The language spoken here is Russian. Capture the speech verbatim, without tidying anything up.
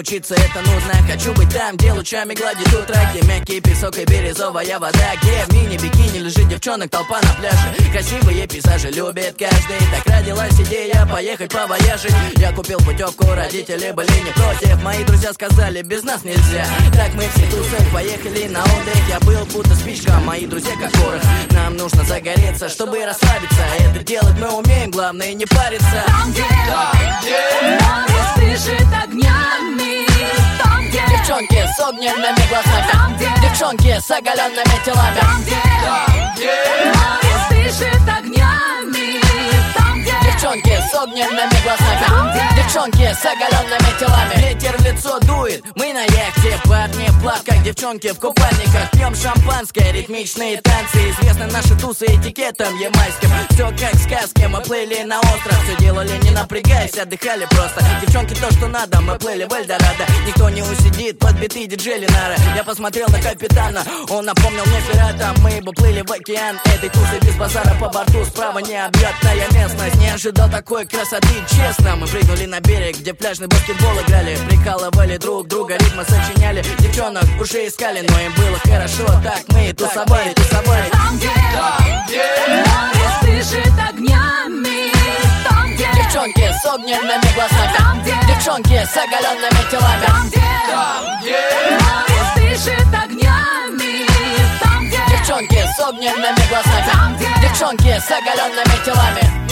учиться это нудно. Хочу быть там, где лучами гладит утро, где мягкий песок и бирюзовая вода, где в мини-бикини лежит девчонок толпа на пляже. Красивые пейзажи любит каждый. Так родилась идея поехать повояжить. Я купил путевку, родители были не против. Мои друзья сказали, без нас нельзя. Так мы все тусы поехали на отдых. Я был будто спичка, мои друзья как порох. Нам нужно загореться, чтобы расслабиться. Это делать мы умеем, главное не париться. Там, где, где море дышит огнями. Там, где девчонки с огненными глазами. Там, где девчонки с оголенными телами. Там, где, Там, где море дышит огнями. Там, где девчонки с огненными глазами. Там, где девчонки с оголенными телами. Ветер в лицо дует, мы на яхте. Парни в плавках, девчонки в купальниках. Пьем шампанское, ритмичные танцы. Известны наши тусы этикетом ямайским. Все как в сказке, мы плыли на остров. Все делали не напрягаясь, отдыхали просто. Девчонки то, что надо, мы плыли в Эльдорадо. Никто не усидит, подбитый диджей Ленара. Я посмотрел на капитана, он напомнил мне пирата. Мы бы плыли в океан этой тусы без базара по борту. Справа необъятная местность, не ожидал такой красоты, честно. Мы прыгнули на берег, где пляжный баскетбол играли. Прикалывали друг друга, ритмы сочиняли. Девчонок уже искали, но им было хорошо. Так мы и тусовали, тусовали. Там, где, Там, где море дышит огнями. Там, где девчонки с огненными глазами. Там, где девчонки с оголенными телами. Там, где Там, где море дышит огнями. Там, где девчонки с огненными глазами. Там, где девчонки с оголенными телами.